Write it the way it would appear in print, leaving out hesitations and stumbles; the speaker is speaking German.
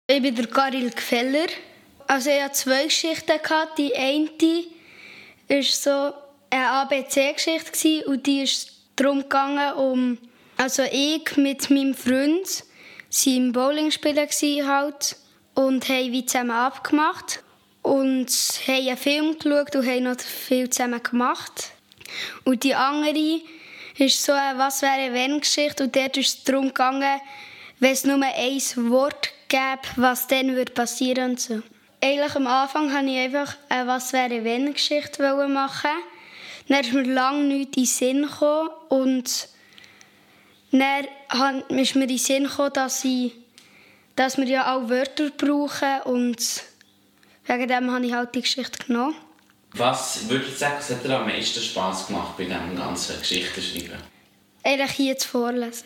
Ich bin der Karil Gfeller. Also ich hatte 2 Geschichten. Die eine war so eine ABC-Geschichte und die ist darum gegangen, also ich mit meinem Freund waren im Bowling spielen und haben wie zusammen abgemacht und haben einen Film geschaut und haben noch viel zusammen gemacht. Und die andere ist so eine «Was wäre wenn» Geschichte und dort ist es darum gegangen, wenn es nur ein Wort gäbe, was dann passieren würde und so. Eigentlich am Anfang wollte ich einfach eine «Was wäre wenn» Geschichte machen. Dann ist mir lange nichts in den Sinn gekommen und dann ist mir in den Sinn gekommen, dass wir ja auch Wörter brauchen und wegen dem habe ich halt die Geschichte genommen. Was würde ich sagen, was hat dir am meisten Spass gemacht bei diesem ganzen Geschichtenschreiben? Eigentlich hier zu vorlesen.